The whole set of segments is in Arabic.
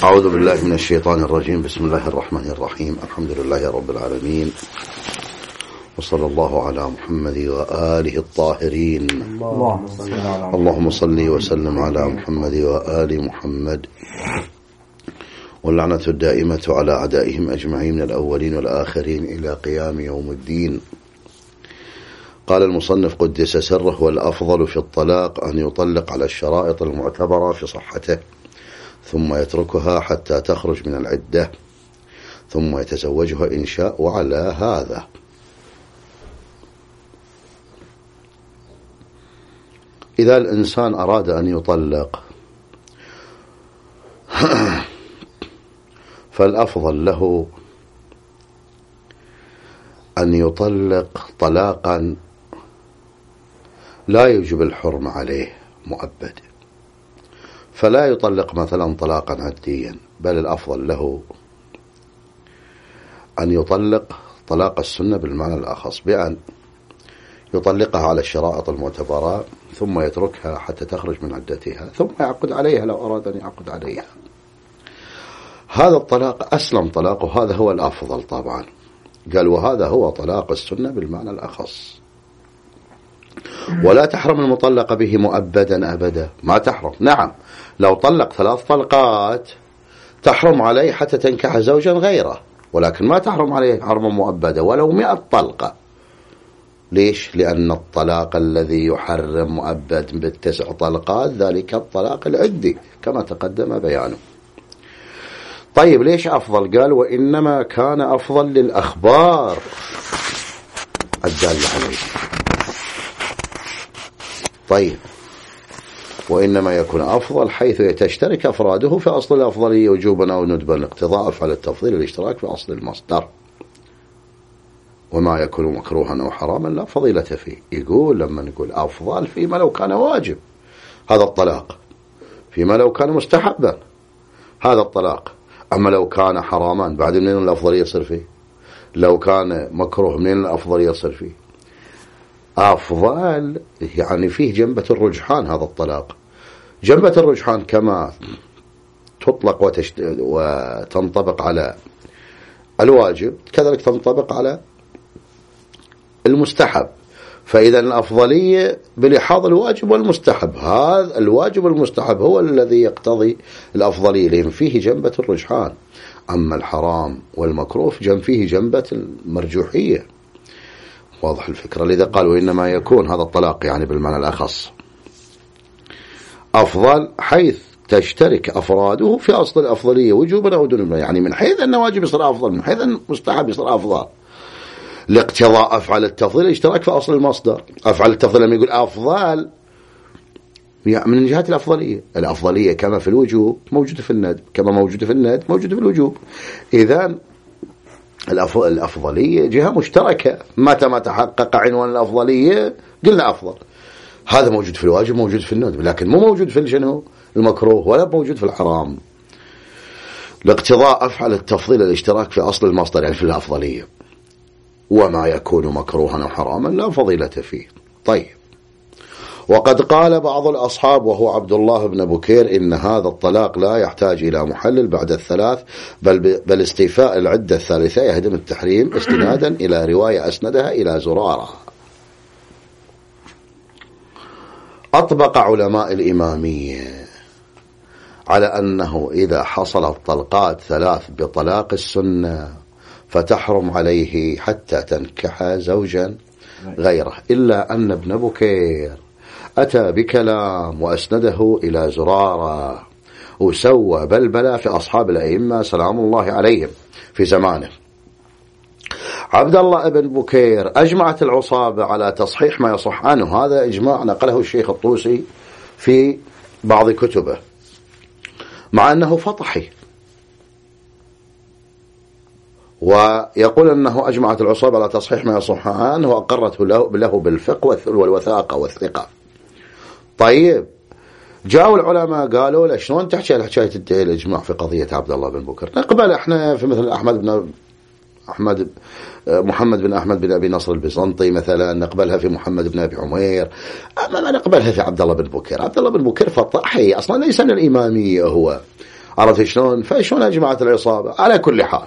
أعوذ بالله من الشيطان الرجيم. بسم الله الرحمن الرحيم. الحمد لله رب العالمين، وصلى الله على محمد وآله الطاهرين. اللهم صل وسلم على محمد وآل محمد، واللعنة الدائمة على أعدائهم أجمعين من الأولين والآخرين إلى قيام يوم الدين. قال المصنف قدس سره: والأفضل في الطلاق أن يطلق على الشرائط المعتبرة في صحته، ثم يتركها حتى تخرج من العدة، ثم يتزوجها إن شاء. وعلى هذا إذا الإنسان أراد أن يطلق فالأفضل له أن يطلق طلاقا لا يوجب الحرم عليه مؤبد، فلا يطلق مثلا طلاقا عديا، بل الأفضل له أن يطلق طلاق السنة بالمعنى الأخص، بأن يطلقها على الشرائط المعتبرة ثم يتركها حتى تخرج من عدتها، ثم يعقد عليها لو أراد أن يعقد عليها. هذا الطلاق أسلم طلاق، وهذا هو الأفضل طبعا. قال: وهذا هو طلاق السنة بالمعنى الأخص. ولا تحرم المطلق به مؤبدا أبدا، ما تحرم. نعم، لو طلق 3 طلقات تحرم عليه حتى تنكح زوجا غيره، ولكن ما تحرم عليه حرما مؤبدا ولو 100 طلقة. ليش؟ لأن الطلاق الذي يحرم مؤبد ب9 طلقات ذلك الطلاق العدي كما تقدم بيانه. طيب، ليش أفضل؟ قال: وإنما كان أفضل للأخبار الدالة عليه. طيب، وإنما يكون أفضل حيث تشترك أفراده في أصل الأفضلية وجوبا أو ندبا، اقتضاء أفعال التفضيل الاشتراك في أصل المصدر، وما يكون مكروها أو حراما لا فضيلة فيه. يقول لما نقول أفضل فيما لو كان واجب هذا الطلاق، فيما لو كان مستحبا هذا الطلاق، أما لو كان حراما بعد منين الأفضلية يصير فيه؟ لو كان مكروه منين الأفضلية يصير فيه؟ أفضل يعني فيه جنبة الرجحان. هذا الطلاق جنبة الرجحان كما تطلق وتنطبق على الواجب كذلك تنطبق على المستحب. فإذا الأفضلية بلحاظ الواجب والمستحب، هذا الواجب والمستحب هو الذي يقتضي الأفضلية، لأن فيه جنبة الرجحان. أما الحرام والمكروه فيه جنبة المرجوحية. واضح الفكرة؟ لذا قال: وإنما يكون هذا الطلاق يعني بالمعنى الأخص أفضل حيث تشترك أفراده في أصل الأفضلية وجوبا أو دون، يعني من حيث أن واجب يصير أفضل، من حيث أن مستحب يصير أفضل، لاقتضاء أفعال التفضيل الاشتراك في أصل المصدر. أفعال التفضيل لما يقول أفضل يعني من جهة الأفضلية، الأفضلية كما في الوجوب موجودة في الندب، كما موجودة في الندب موجودة في الوجوب. إذن الأفضلية جهة مشتركة، متى ما تحقق عنوان الأفضلية قلنا أفضل. هذا موجود في الواجب موجود في الندب، لكن مو موجود في الجنو المكروه ولا موجود في الحرام، لاقتضاء أفعال التفضيل الاشتراك في أصل المصدر يعني في الأفضلية. وما يكون مكروها أو حراما لا فضيلة فيه. طيب، وقد قال بعض الأصحاب وهو عبد الله بن بكير إن هذا الطلاق لا يحتاج إلى محلل بعد 3، بل استيفاء العدة الثالثة يهدم التحريم، استنادا إلى رواية أسندها إلى زرارة. أطبق علماء الإمامية على أنه إذا حصلت طلقات 3 بطلاق السنة فتحرم عليه حتى تنكح زوجا غيره، إلا أن ابن بكير أتى بكلام وأسنده إلى زرارة وسوى بلبلة في أصحاب الأئمة سلام الله عليهم في زمانه. عبد الله بن بكير أجمعت العصابة على تصحيح ما يصح عنه، هذا إجماع نقله الشيخ الطوسي في بعض كتبه، مع أنه فطحي، ويقول أنه أجمعت العصابة على تصحيح ما يصح عنه وأقرت له بالفقه والوثاقة والثقة. طيب، جاءوا العلماء قالوا له شلون تحكي على حكاية الإجماع في قضية عبد الله بن بكر؟ نقبل احنا في مثل محمد بن أحمد بن أبي نصر البيزنطي مثلا، نقبلها في محمد بن أبي عمير، أما ما نقبلها في عبد الله بن بكر. عبد الله بن بكر فطحي أصلا، ليس من الإمامية هو، عرفت شلون؟ فشلون أجمعت العصابة؟ على كل حال،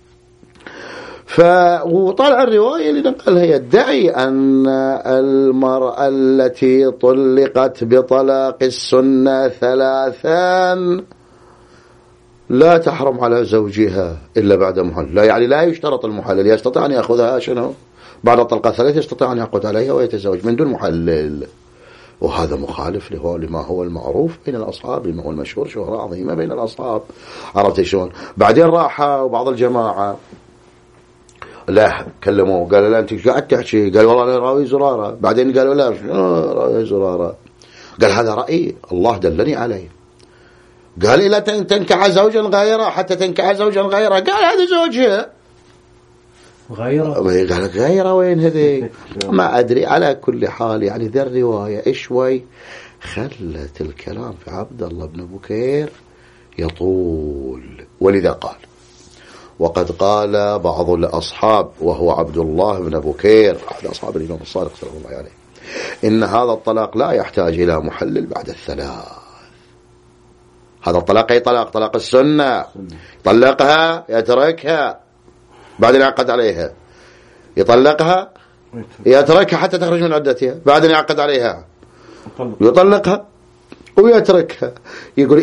وطلع الرواية اللي نقلها يدعي أن المرأة التي طلقت بطلاق السنة 3 لا تحرم على زوجها إلا بعد محلل. لا يعني لا يشترط المحلل، يستطيع أن يأخذها شنو بعد طلقة 3، يستطيع أن يعقد عليها ويتزوج من دون محلل. وهذا مخالف لما هو المعروف بين الأصحاب، لما هو المشهور، شهرة عظيمة بين الأصحاب. عرفت شلون؟ بعدين راح بعض الجماعة لا كلموه، قالوا لا أنت قاعد تحكي، قال والله أنا راوي زرارة. بعدين قالوا لا راوي زرارة، قال هذا رأيي الله دلني عليه. قال إلا تنكح زوجا غيره حتى تنكح زوجا غيره، قال هذا زوجها غيره. قال غيره وين هذي؟ ما أدري. على كل حال يعني ذا الرواية شوي خلت الكلام في عبد الله بن بكير يطول. ولذا قال وقد قال بعض الأصحاب وهو عبد الله بن بكير أحد أصحاب الإمام الصادق صلى الله عليه إن هذا الطلاق لا يحتاج إلى محلل بعد 3. هذا الطلاق أي طلاق السنة، يطلقها يتركها بعدين يعقد عليها، يطلقها يتركها حتى تخرج من عدتها، بعدين يعقد عليها، يطلقها ويتركها. يقول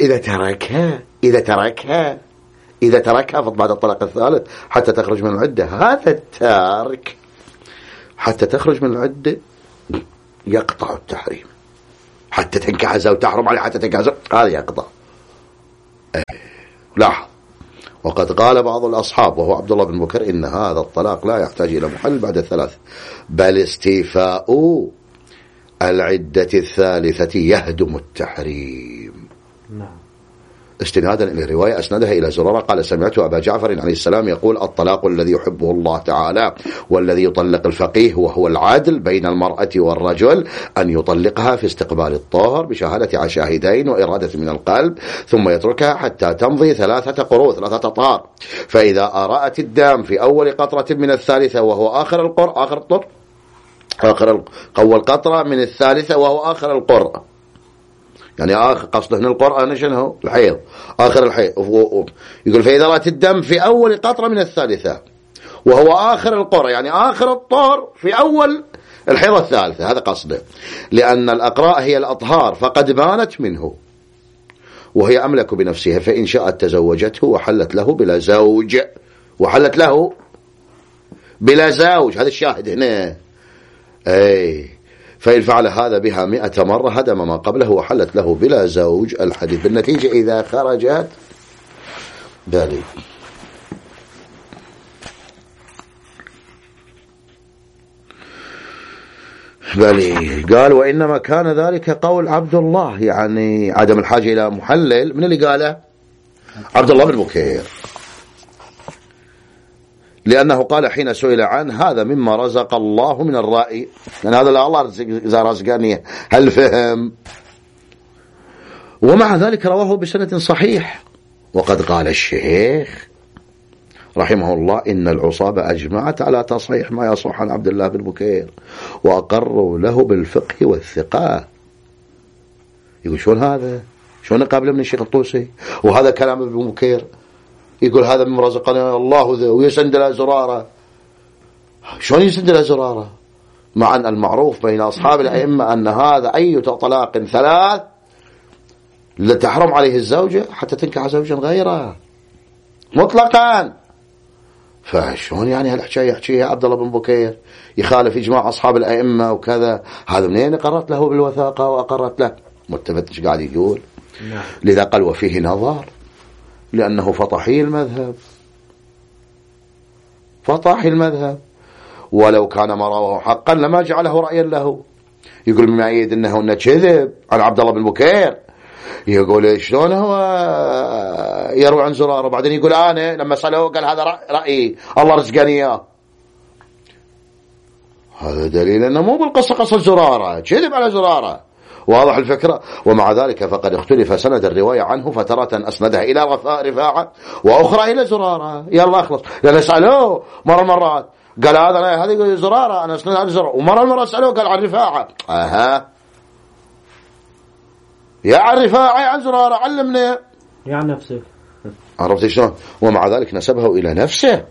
إذا تركها بعد الطلاق الثالث حتى تخرج من العدة، هذا التارك حتى تخرج من العدة يقطع التحريم. حتى تنكح زوج تحرم عليه، حتى تنكح زوج هذا يقطع. لاحظ وقد قال بعض الأصحاب وهو عبد الله بن بكر إن هذا الطلاق لا يحتاج إلى محل بعد 3، بل استيفاء العدة الثالثة يهدم التحريم. نعم. استنادا إلى رواية أسندها إلى زرارة قال سمعت أبا جعفر عليه السلام يقول الطلاق الذي يحبه الله تعالى والذي يطلق الفقيه وهو العدل بين المرأة والرجل أن يطلقها في استقبال الطهر بشهادة شاهدين وإرادة من القلب، ثم يتركها حتى تمضي 3 قروء 3 أطهار، فإذا أرأت الدم في أول قطرة من الثالثة وهو آخر قطرة من الثالثة وهو آخر القرء، يعني قصده هنا القرآن شنو الحيض، آخر الحيض. يقول فإذا رأت الدم في أول قطرة من الثالثة وهو آخر القرء، يعني آخر الطهر في أول الحيض الثالثة، هذا قصده، لأن الأقراء هي الأطهار فقد بانت منه وهي أملك بنفسها، فإن شاءت تزوجته وحلت له بلا زوج، هذا الشاهد هنا. فإن فعل هذا بها 100 مرة هدم ما قبله وحلت له بلا زوج الحديث. بالنتيجة إذا خرجت بلي قال وإنما كان ذلك قول عبد الله، يعني عدم الحاجة إلى محلل. من اللي قاله؟ عبد الله بن بكير، لأنه قال حين سئل عن هذا مما رزق الله من الرأي، يعني هذا لا الله رزقني، هل فهم؟ ومع ذلك رواه بسند صحيح. وقد قال الشيخ رحمه الله إن العصابة أجمعت على تصحيح ما يصح عن عبد الله بن بكير وأقروا له بالفقه والثقة. يقول شلون هذا؟ شلون قابل من الشيخ الطوسي وهذا كلام ابن بكير؟ يقول هذا من رزقنا الله ويسند له زرارة. شلون يسند له زرارة؟ مع أن المعروف بين أصحاب الأئمة أن هذا أي طلاق 3 لتحرم عليه الزوجة حتى تنكح زوجا غيره مطلقا. فشلون يعني هالحكاية يحكيها عبد الله بن بكير يخالف إجماع أصحاب الأئمة وكذا؟ هذا منين قررت له بالوثاقة وأقرت له؟ متفتش قاعد يقول. لذا قال وفيه نظر، لأنه فطحي المذهب، ولو كان ما رواه حقا لما جعله رأيا له. يقول مما يعيد أنه كذب عن عبد الله بن بكير. يقول شلون هو يروي عن زرارة وبعدين يقول أنا لما سألوه قال هذا رأيي الله رزقني إياه. هذا دليل أنه مو بالقصة قصة زرارة، كذب على زرارة، واضح الفكرة. ومع ذلك فقد اختلف سند الرواية عنه، فترة أسندها إلى رفاعة وأخرى إلى زرارة. يلا أخلص، لأن سألوه مرات قال هذا زرارة أنا أسندها على زرارة، ومرة سألوه قال عن رفاعة. يا عن رفاعة عن زرارة علمنا يا عن نفسك. عرفت شلون؟ ومع ذلك نسبه إلى نفسه.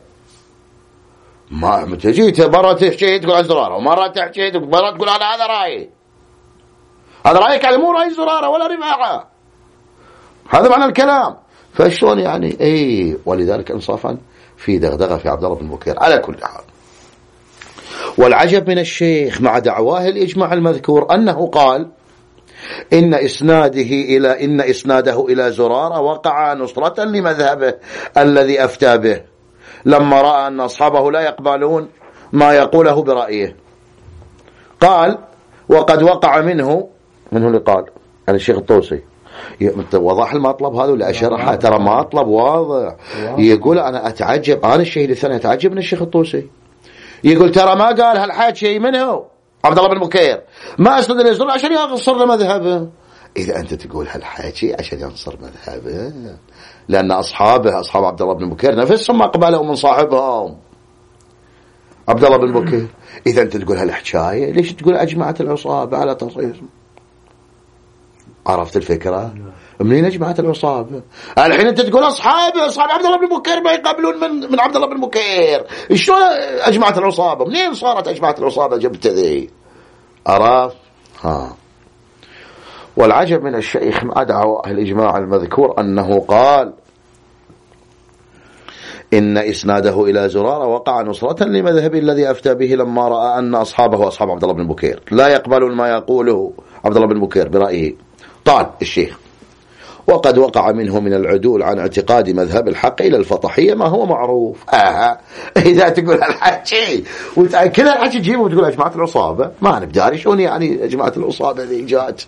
ما تجي مرة تحكي تقول عن زرارة، ومرة تحكي مرة تقول هذا رأيي، هذا رأيك على مو رأي زرارة ولا رفاعة، هذا معنى الكلام. فشلون يعني؟ ولذلك انصافا في دغدغة في عبد الله بن بكير على كل حال. والعجب من الشيخ مع دعواه الإجماع المذكور أنه قال إن إسناده إلى زرارة وقع نصرة لمذهبه الذي أفتى به لما رأى أن أصحابه لا يقبلون ما يقوله برأيه. قال وقد وقع منه اللي قال يعني الشيخ الطوسي. وضح المطلب هذا ولا أشرحه؟ ترى مطلب واضح. يقول أنا أتعجب، أنا الشهيد الثاني أتعجب من الشيخ الطوسي. يقول ترى ما قال هالحكي منه عبد الله بن بكير، ما أسند الإزرار عشان ينصر مذهبه. إذا أنت تقول هالحكي عشان ينصر مذهبه، لأن أصحاب عبد الله بن بكير نفسهم ما قبلوا من صاحبهم عبد الله بن بكير. إذا أنت تقول هالحكاية ليش تقول أجمعت العصابة على تصحيح؟ عرفت الفكرة؟ منين أجمعت العصابة؟ الحين أنت تقول أصحاب عبد الله بن بكير ما يقبلون من عبد الله بن بكير. شلون أجمعت العصابة؟ منين صارت أجمعت العصابة؟ جبت ذي. عرفت؟ والعجب من الشيخ ما دعواه الإجماع المذكور أنه قال إن إسناده إلى زرارة وقع نصرة لمذهب الذي أفتى به لما رأى أن أصحابه أصحاب عبد الله بن بكير لا يقبلون ما يقوله عبد الله بن بكير برأيه. قال الشيخ وقد وقع منه من العدول عن اعتقاد مذهب الحق إلى الفطحية ما هو معروف. إذا تقول الحكي وتأكد الحكي تجيبه وتقول أجمعت العصابة، ما نبداري شون يعني أجمعت العصابة ذي جات.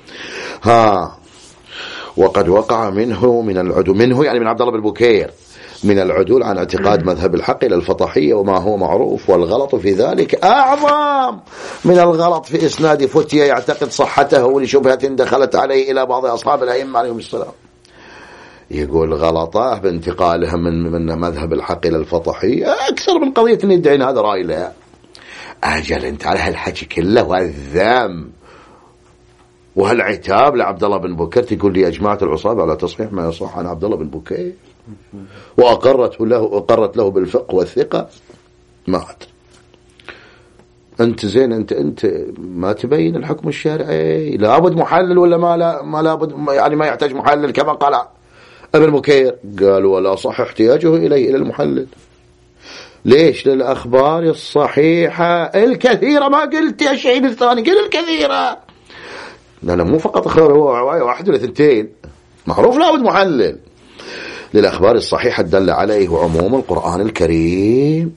وقد وقع منه من العدول، منه يعني من عبد الله بن بكير، من العدول عن اعتقاد مذهب الحق إلى الفطحية وما هو معروف، والغلط في ذلك أعظم من الغلط في إسناد فتية يعتقد صحته لشبهة دخلت عليه إلى بعض أصحاب الأئمة عليهم السلام. يقول غلطه بانتقالهم من مذهب الحق إلى الفطحية أكثر من قضية أن يدعين هذا رأي لا. أجل أنت على هالحكي كله والذم وهالعتاب لعبد الله بن بكير تقول لي أجمعت العصابة على تصحيح ما يصح عن عبد الله بن بكير وأقرت له بالفقه والثقة. ما أدري أنت زين أنت ما تبين الحكم الشرعي، لابد محلل ولا ما لابد يعني ما يحتاج محلل كما قال ابن بكير. قال ولا صح احتياجه إليه إلى المحلل. ليش؟ للأخبار الصحيحة الكثيرة. ما قلت يا شهيد الثاني قل الكثيرة، لا مو فقط خبر هو رواية واحد ولا ثنتين، معروف لابد محلل. للأخبار الصحيحة الدل عليه عموم القرآن الكريم.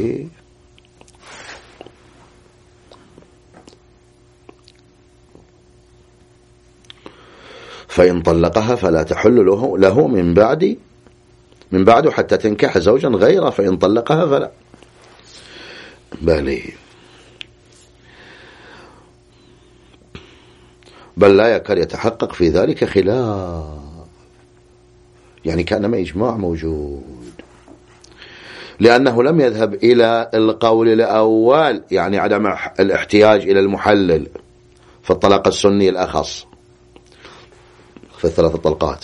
فإن طلقها فلا تحل له من بعد حتى تنكح زوجا غيره، فإن طلقها فلا. بل لا يكاد يتحقق في ذلك خلاف، يعني كأنما إجماع موجود، لأنه لم يذهب إلى القول الأول يعني عدم الاحتياج إلى المحلل في الطلاق السني الأخص في الثلاث طلقات،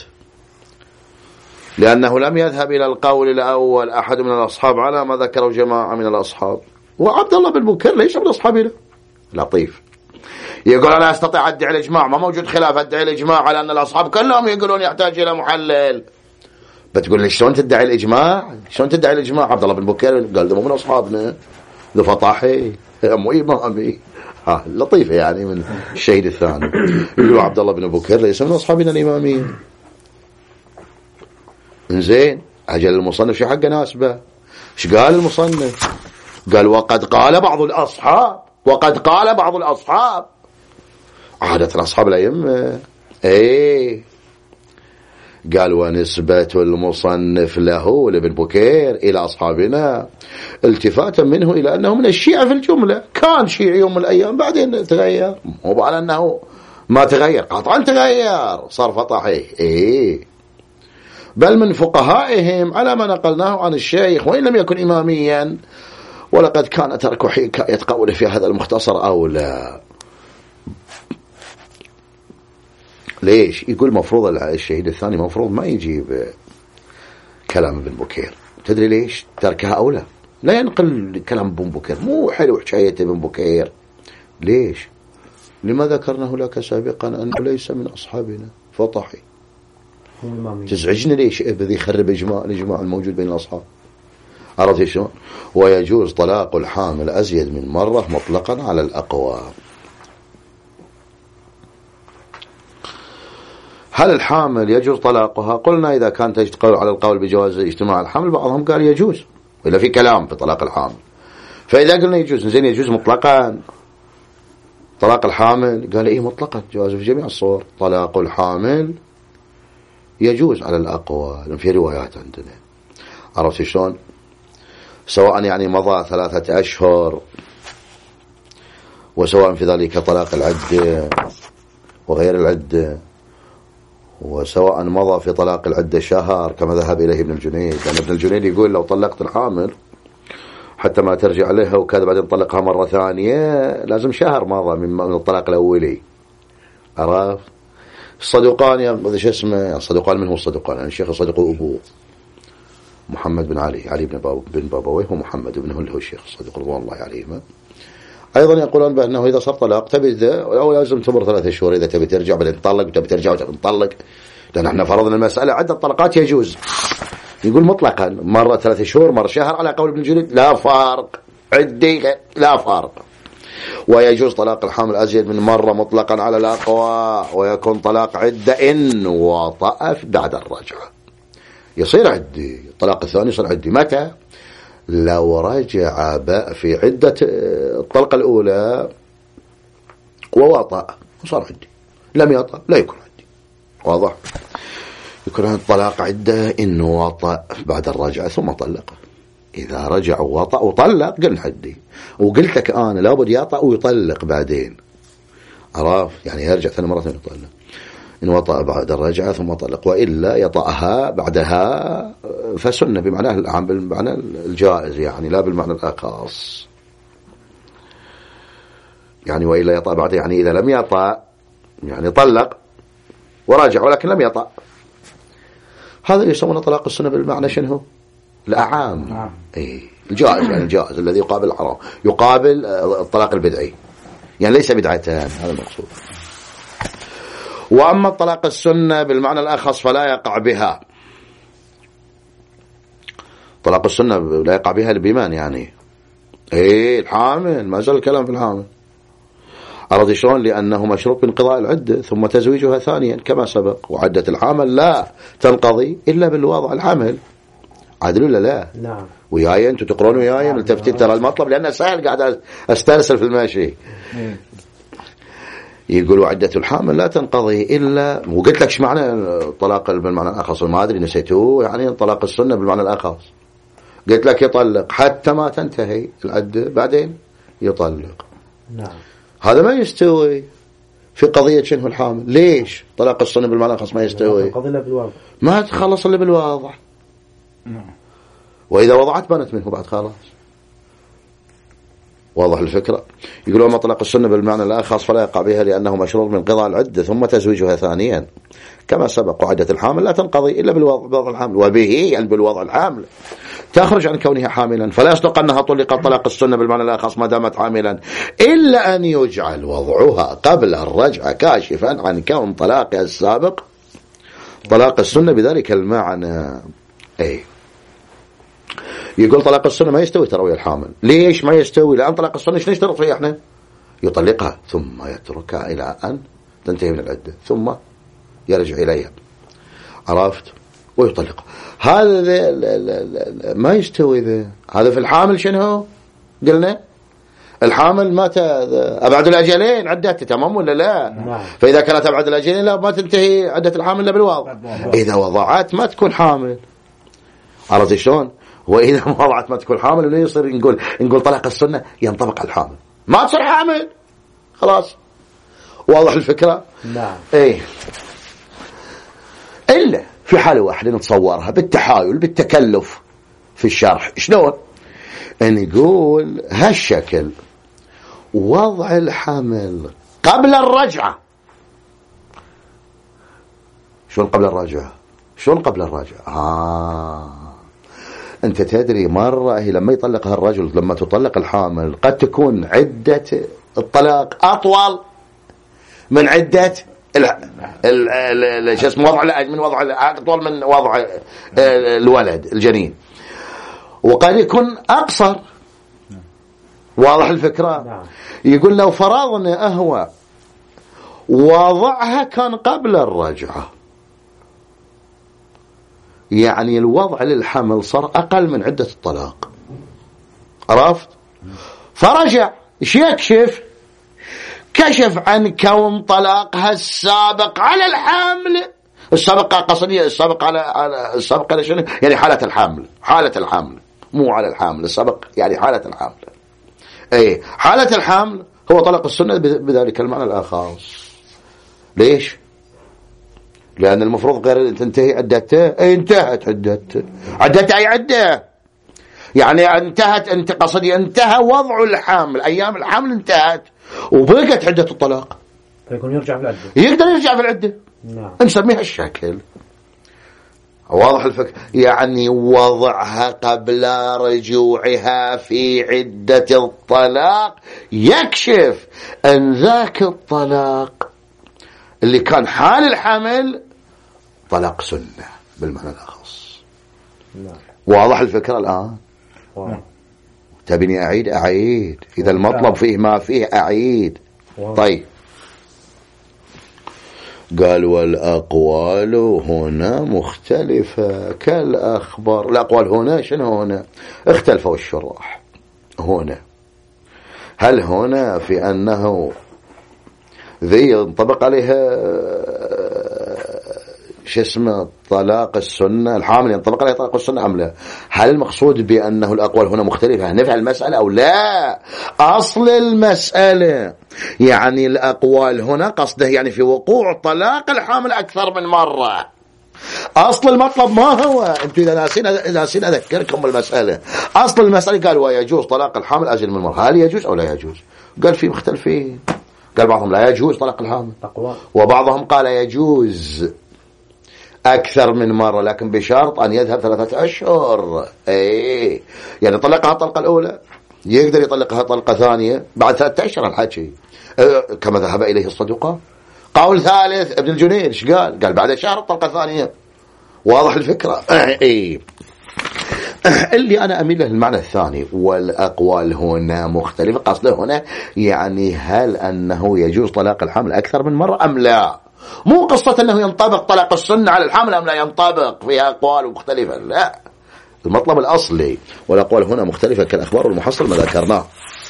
لأنه لم يذهب إلى القول الأول أحد من الأصحاب على ما ذكروا جماعة من الأصحاب. وعبد الله بن بكير ليس من أصحابنا. لطيف يقول أنا أستطيع أدعي الإجماع، ما موجود خلاف أدعي الإجماع على أن الأصحاب كلهم يقولون يحتاج إلى محلل. بتقول لي شلون تدعي الإجماع؟ شلون تدعي الإجماع؟ عبد الله بن بكير قال ده مو من أصحابنا، ده فطاحي مو إمامي. لطيفة يعني من الشهيد الثاني. يقول عبد الله بن بكير ليس من أصحابنا الإماميين. إنزين أجل المصنف شو حق ناسبه؟ إيش قال المصنف؟ قال وقد قال بعض الأصحاب عادة أصحاب الأئمة. قال ونسبة المصنف له لابن بكير إلى أصحابنا التفاتا منه إلى أنه من الشيعة في الجملة. كان شيعي يوم من الأيام بعدين تغير، مو على أنه ما تغير، قطعا تغير صار فطحي. بل من فقهائهم على ما نقلناه عن الشيخ وإن لم يكن إماميا، ولقد كان ترك حكاية قوله في هذا المختصر أولى. ليش؟ يقول مفروض الشهيد الثاني مفروض ما يجيب كلام ابن بكير. تدري ليش تركها أولى؟ لا ينقل كلام ابن بكير، مو حلو حكاية ابن بكير. ليش؟ لما ذكرناه لك سابقا أنه ليس من أصحابنا فطحي. تزعجني ليش بذي يخرب الإجماع الموجود بين الأصحاب. عرفت شلون؟ ويجوز طلاق الحامل أزيد من مرة مطلقا على الأقوى. هل الحامل يجوز طلاقها؟ قلنا إذا كانت تجتقل على القول بجواز اجتماع الحمل، بعضهم قال يجوز، وإلا في كلام في طلاق الحامل. فإذا قلنا يجوز، زين يجوز مطلقا طلاق الحامل؟ قال إيه مطلقا، جواز في جميع الصور. طلاق الحامل يجوز على الأقوى، لأن في روايات عندنا. عرفت شلون؟ سواء يعني مضى 3 أشهر، وسواء في ذلك طلاق العدة وغير العدة، وسواء مضى في طلاق العدة شهر كما ذهب إليه ابن الجنيد. لأن ابن الجنيد يقول لو طلقت الحامل حتى ما ترجع لها وكذا بعدين طلقها مرة ثانية لازم شهر مضى من الطلاق الأولي. عرفت؟ الصدوقان يا شو اسمه الصدوقان، من هو الصدوقان؟ يعني الشيخ الصدوق أبوه محمد بن علي بن بابويه ومحمد ابنه اللي هو الشيخ الصدوق رضوان الله عليهما. أيضا يقولون بأنه إذا صار طلاق تبي أو لازم تمر 3 شهور، إذا تبي ترجع بعدين تطلق، وتبي ترجع وتبي تطلق. لأن احنا فرضنا المسألة عدة طلقات يجوز. يقول مطلقا مرة 3 شهور مرة شهر على قول ابن الجنيد لا فارق، عدي لا فارق. ويجوز طلاق الحامل أزيد من مرة مطلقا على الأقوى، ويكون طلاق عدة إن وطأ بعد الرجعة. يصير عدي، الطلاق الثاني يصير عدي متى؟ لو رجع في عدة الطلقة الأولى ووطأ وصار عدي، لم يطأ لا يكون عدي. واضح؟ يكون الطلاق عدة إن وطأ بعد الرجعة ثم طلق. إذا رجع ووطأ وطلق قلنا عدي، وقلت لك أنا لابد يطأ ويطلق بعدين. عرف؟ يعني يرجع 3 مرات ويطلق. إن وطأ بعد الرجعة ثم طلق، وإلا يطأها بعدها فسنة بمعنى العام، بالمعنى الجائز يعني، لا بالمعنى الأخص. يعني وإلا يطأ بعد، يعني إذا لم يطأ يعني طلق ورجع ولكن لم يطأ، هذا يسمونه طلاق السنة بالمعنى شنو؟ الأعام. إيه الجائز، يعني الجائز الذي يقابل الحرام، يقابل الطلاق البدعي، يعني ليس بدعتان، هذا المقصود. وأما الطلاق السنة بالمعنى الأخص فلا يقع بها. طلاق السنة لا يقع بها بمن يعني؟ إيه الحامل، ما زال الكلام في الحامل. عرض شلون؟ لأنه مشروط بانقضاء العدة ثم تزويجها ثانيا كما سبق، وعدة الحامل لا تنقضي إلا بالوضع الحمل. عادل ولا لا؟ نعم. وياي أنتوا تقرون وياي ملتفتين ترى المطلب، لأنه سهل قاعد أسترسل في الماشي. يقولوا عدة الحامل لا تنقضي إلا، وقلت لك ايش معنى الطلاق بالمعنى الأخص، ما أدري نسيتوه. يعني طلاق السنة بالمعنى الأخص قلت لك يطلق حتى ما تنتهي العدة بعدين يطلق. نعم. هذا ما يستوي في قضية شنو الحامل. ليش طلاق السنة بالمعنى الأخص ما يستوي؟ ما تخلص إلا بالواضع. وإذا وضعت بنت منه بعد خلاص. واضح الفكرة؟ يقولون ما طلاق السنة بالمعنى الأخص فلا يقع بها لأنه مشروط من قضاء العدة ثم تزويجها ثانيا كما سبق، وعدة الحامل لا تنقضي إلا بالوضع الحامل، وبه يعني بالوضع الحامل تخرج عن كونها حاملا، فلا يصدق أنها طلقت طلاق السنة بالمعنى الأخص ما دامت حاملا، إلا أن يجعل وضعها قبل الرجعة كاشفا عن كون طلاقها السابق طلاق السنة بذلك المعنى. أي يقول طلاق السنة ما يستوي ترى ويا الحامل. ليش ما يستوي؟ لأن طلاق السنة ايش نشترط فيه احنا؟ يطلقها ثم يتركها إلى أن تنتهي من العدة ثم يرجع إليها. عرفت؟ ويطلقها. هذا ما يستوي ذا. هذا في الحامل شنو قلنا؟ الحامل مات أبعد الأجلين عدته تمام ولا لا؟ فإذا كانت أبعد الأجلين لا ما تنتهي عدة الحامل إلا بالوضع. إذا وضعت ما تكون حامل. عرفت شلون؟ وإذا ما وضعت ما تكون حامل، ولا يصير نقول طلاق السنة ينطبق على الحامل، ما تصير حامل خلاص. واضح الفكرة؟ نعم. إيه إلا في حالة واحدة نتصورها بالتحايل بالتكلف في الشرح. شلون؟ أن يقول هالشكل وضع الحمل قبل الرجعة. شلون قبل الرجعة؟ شلون قبل الرجعة؟ أنت تدري مرة هي لما يطلقها الرجل، لما تطلق الحامل قد تكون عدة الطلاق أطول من عدة شو اسمه أطول من وضع الولد الجنين، وقد يكون أقصر. واضح الفكرة؟ يقول لو فرضنا هو وضعها كان قبل الرجعة، يعني الوضع للحمل صار أقل من عدة الطلاق، عرفت؟ فرجع ايش يكشف؟ كشف عن كون طلاقها السابق على الحمل، السابق قصدي السابق على السابق على شنو؟ يعني حالة الحمل مو على الحامل، السابق يعني حالة الحمل. اي حالة الحمل هو طلاق السنة بذلك المعنى الآخر. ليش؟ لأن المفروض غير أن تنتهي عدته. انتهت عدته أي عدة، يعني انتهت قصدي انتهى وضع الحمل، أيام الحمل انتهت وبقت عدة الطلاق، فيكون يرجع في العدة، يقدر يرجع في العدة. نعم. نسميها الشكل. واضح الفكرة؟ يعني وضعها قبل رجوعها في عدة الطلاق يكشف أن ذاك الطلاق اللي كان حال الحمل طلاق سنة بالمعنى الأخص. واضح الفكرة الآن؟ تبيني أعيد إذا المطلب فيه ما فيه أعيد. طيب، قال والأقوال هنا مختلفة كالأخبار. الأقوال هنا شنو هنا؟ اختلفوا الشراح هنا. هل هنا في أنه ذي ينطبق عليها شو اسمه طلاق السنة، الحامل ينطبق عليها طلاق السنة أم لا؟ هل المقصود بأنه الأقوال هنا مختلفة نفع المسألة أو لا؟ أصل المسألة يعني الأقوال هنا قصده يعني في وقوع طلاق الحامل أكثر من مرة. أصل المطلب ما هو، أنتم إذا ناسين أذكركم بالمسألة. أصل المسألة قال ويجوز طلاق الحامل أزل من مرة، هل يجوز أو لا يجوز؟ قال في مختلفين، قال بعضهم لا يجوز طلاق الحامل، وبعضهم قال يجوز أكثر من مرة لكن بشرط أن يذهب 3 أشهر. أي يعني طلقها الطلقة الأولى يقدر يطلقها طلقة ثانية بعد 3 أشهر الحكي، كما ذهب إليه الصدوقة. قول ثالث ابن الجنيد ايش قال؟ قال بعد شهر الطلقة الثانية. واضح الفكرة؟ أي اللي أنا أميل له المعنى الثاني. والأقوال هنا مختلفة، قصده هنا يعني هل أنه يجوز طلاق الحمل أكثر من مرة أم لا؟ مو قصة أنه ينطبق طلاق السنة على الحمل أم لا ينطبق، فيها أقوال مختلفة. لا، المطلب الأصلي. والأقوال هنا مختلفة كالأخبار والمحصل ما ذكرناه.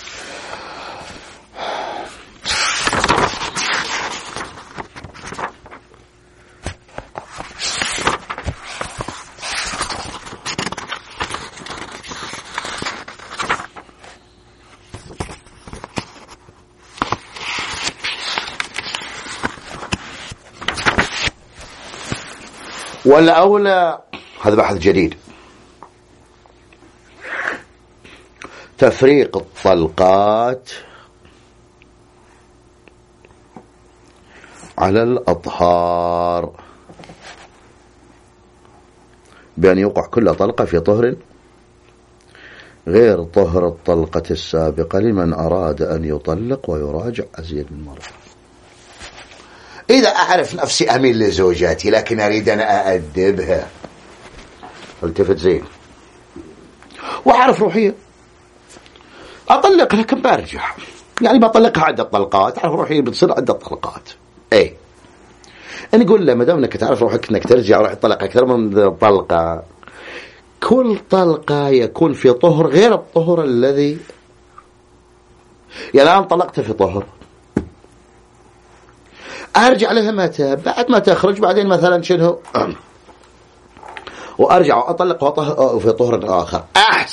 والأولى هذا بحث جديد، تفريق الطلقات على الأطهار بأن يوقع كل طلقة في طهر غير طهر الطلقة السابقة لمن أراد أن يطلق ويراجع أزيد من مرة. إذا أعرف نفسي أميل لزوجاتي لكن أريد أن أأدبها، التفت زين وأعرف روحية أطلق لكن برجع، يعني بطلقها عدة طلقات، أعرف روحية بتصير عدة طلقات. أي نقول له مدام أنك تعرف روحك أنك ترجع وراح تطلق أكثر من طلقة، كل طلقة يكون في طهر غير الطهر الذي يعني الآن طلقت في طهر، أرجع لها متى؟ بعد ما تخرج بعدين مثلا شنو وأرجع وأطلق في طهر آخر.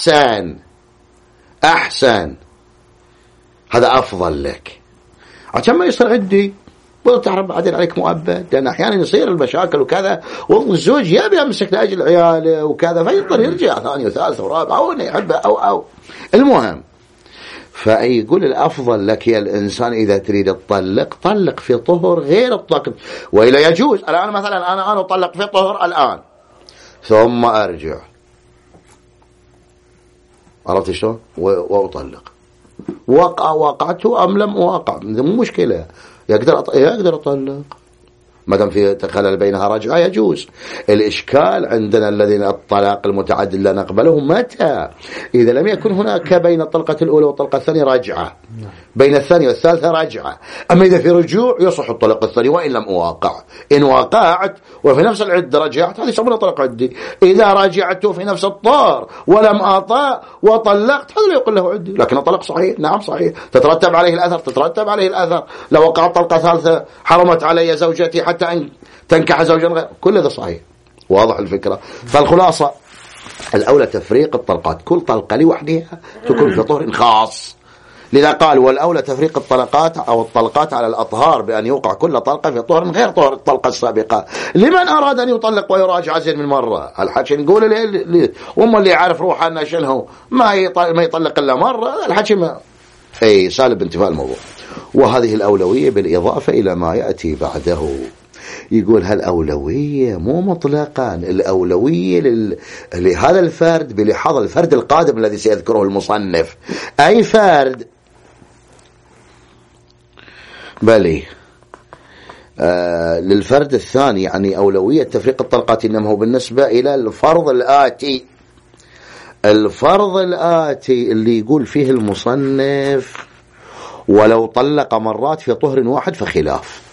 أحسن هذا أفضل لك عشان ما يصير عندي وتعرف بعدين عليك مؤبد، لأن أحيانا يصير المشاكل وكذا والزوج يبي يمسك لأجل عياله وكذا فيضطر يرجع ثاني وثالث ورابع أو إنه يحبه أو المهم. فيقول الأفضل لك يا الإنسان إذا تريد تطلق طلق في طهر غير الطلق، وإلا يجوز الآن مثلا أنا أطلق في طهر الآن ثم أرجع عرفت شلون؟ وأطلق. وقعته أم لم أوقع، مو مشكلة، يقدر أطلق ما دام في خلل بينها رجعة يجوز. الإشكال عندنا الذين الطلاق المتعدد لا نقبله متى؟ إذا لم يكن هناك بين الطلقة الأولى والطلقة الثانية رجعة، بين الثانية والثالثة رجعة. أما إذا في رجوع يصح الطلاق الثاني وإن لم أوقع. إن وقعت وفي نفس العدة رجعت هذه يسمونها طلاق عدي. إذا رجعت في نفس الطار ولم أطأ وطلقت هذا لا يقول له عدي، لكن الطلاق صحيح. نعم صحيح، تترتب عليه الأثر. لو وقعت طلقة ثالثة حرمت علي زوجتي حتى أن تنكح زوجا غير، كل هذا صحيح. واضح الفكرة؟ فالخلاصة الأولى تفريق الطلقات، كل طلقة لوحدها تكون في طهر خاص. لذا قال والأولى تفريق الطلقات أو الطلقات على الأطهار بأن يوقع كل طلقة في طهر غير طهر الطلقة السابقة. لمن أراد أن يطلق ويراجع زين من مرة، الحكي نقول وما اللي يعرف روحه أنه شنو ما يطلق إلا مرة، الحكي ما سالب انتفاء الموضوع. وهذه الأولوية بالإضافة إلى ما يأتي بعده. يقول هالأولوية مو مطلقا، الأولوية لهذا الفرد بلحاظ الفرد القادم الذي سيذكره المصنف. أي فرد؟ بلي للفرد الثاني، يعني أولوية تفريق الطلقات إنما هو بالنسبة إلى الفرض الآتي. الفرض الآتي اللي يقول فيه المصنف ولو طلق مرات في طهر واحد فخلاف.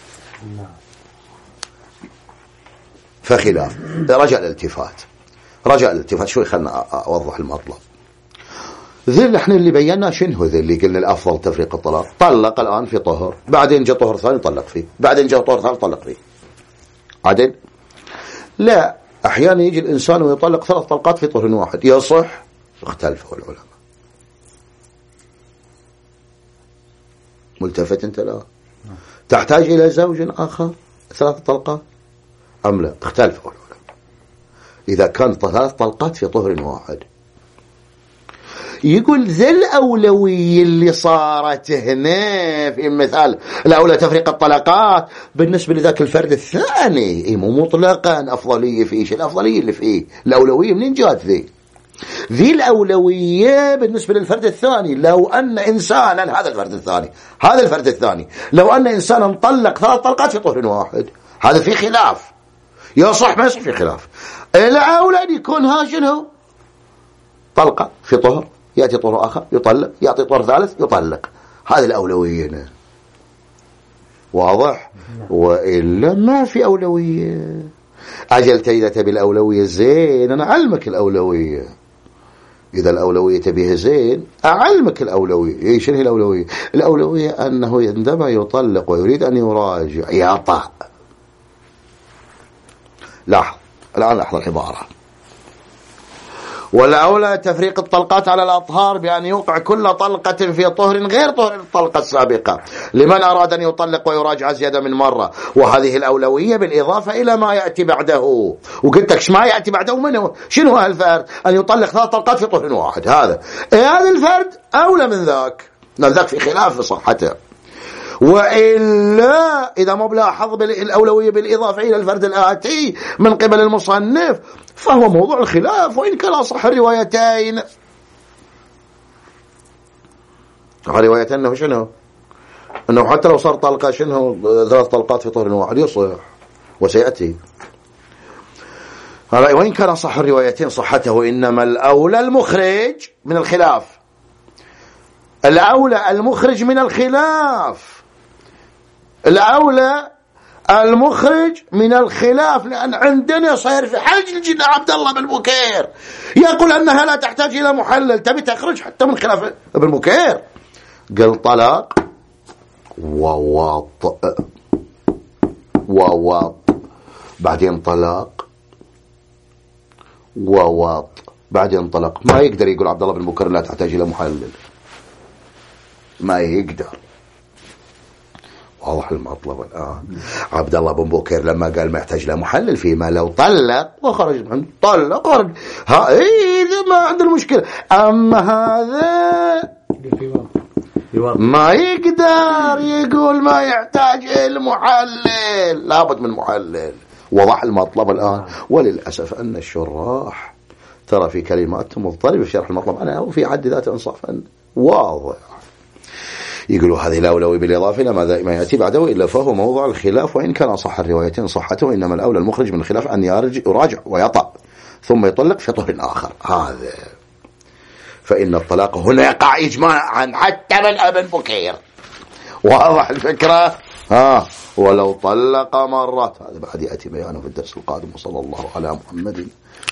رجع الالتفات شوي، خلنا أوضح المطلب. ذي احنا اللي بينا شنو ذي اللي قلنا الأفضل تفريق الطلاق. طلق الآن في طهر، بعدين جاء طهر ثاني طلق فيه، بعدين جاء طهر ثالث طلق فيه. عدل؟ لا، أحيانا يجي الإنسان ويطلق 3 طلقات في طهر واحد، يصح؟ اختلفوا العلماء. ملتفت أنت؟ لا. تحتاج إلى زوج آخر 3 طلقات أم لا؟ اختلفوا العلماء. إذا كان 3 طلقات في طهر واحد، يقول ذا الأولوية اللي صارت هنا في مثال الأولى تفريق الطلقات بالنسبة لذاك الفرد الثاني، مو مطلقا أفضلية في شيء. الأفضلية اللي فيه الأولوية منين جات ذي الأولوية بالنسبة للفرد الثاني. لو أن إنسانا هذا الفرد الثاني لو أن إنسانا طلق 3 طلقات في طهر واحد، هذا في خلاف، يصح ما يصح في خلاف. الأولى أن يكون شنو؟ طلقة في طهر، يأتي طهر آخر يطلق، يأتي طهر ثالث يطلق، هذه الأولوية. واضح؟ وإلا ما في أولوية. أجل إذا تبي الأولوية زين أنا أعلمك الأولوية، إذا الأولوية تبيها زين أعلمك الأولوية. شنو هي الأولوية؟ الأولوية أنه عندما يطلق ويريد أن يراجع يعطى. لاحظ الآن، لاحظ العبارة. والأولى تفريق الطلقات على الأطهار بأن يوقع كل طلقة في طهر غير طهر الطلقة السابقة لمن أراد أن يطلق ويراجع زيادة من مرة. وهذه الأولوية بالإضافة إلى ما يأتي بعده. وقلت لك ما يأتي بعده منه شنو هالفرد؟ أن يطلق 3 طلقات في طهر واحد، هذا الفرد أولى من ذاك، لأن ذاك في خلاف في صحته. وإلا إذا ما بلاحظ الأولوية بالإضافة إلى الفرد الآتي من قبل المصنف فهو موضوع الخلاف. وإن كان صح الروايتين، أنه شنو؟ أنه حتى لو صار طلقة شنو 3 طلقات في طهر واحد يصح، وسيأتي. وإن كان صح الروايتين صحته، إنما الأولى المخرج من الخلاف. الأولى المخرج من الخلاف، الأولى المخرج من الخلاف. لأن عندنا صاير في حاجة جدا عبد الله بن بكير يقول أنها لا تحتاج إلى محلل، تبي تخرج حتى من خلاف ابن بكير. قال طلاق وواط بعدين طلاق وواط بعدين طلاق. ما يقدر يقول عبد الله بن بكير لا تحتاج إلى محلل، ما يقدر. واضح المطلب الآن. عبد الله بن بكير لما قال ما يحتاج له محلل فيما لو طلق وخرج من طلق خرج، إذا ما عنده المشكلة. أما هذا ما يقدر يقول ما يحتاج المحلل، لابد من محلل. وضح المطلب الآن. وللأسف أن الشراح ترى في كلمات مضطربة في شرح المطلب أنا وفي حد ذات إنصافا واضح. يقولوا هذه الأولوي بالإضافة إلى ما يأتي بعده، إلا فهو موضع الخلاف، وإن كان صح الروايتين صحته، إنما الأولى المخرج من الخلاف أن يراجع ويطأ ثم يطلق في طهر آخر. هذا فإن الطلاق هنا يقع إجماعا حتى من ابن بكير. واضح الفكرة؟ ولو طلق مرات. هذا بعد يأتي بيانه في الدرس القادم. وصلى الله على محمد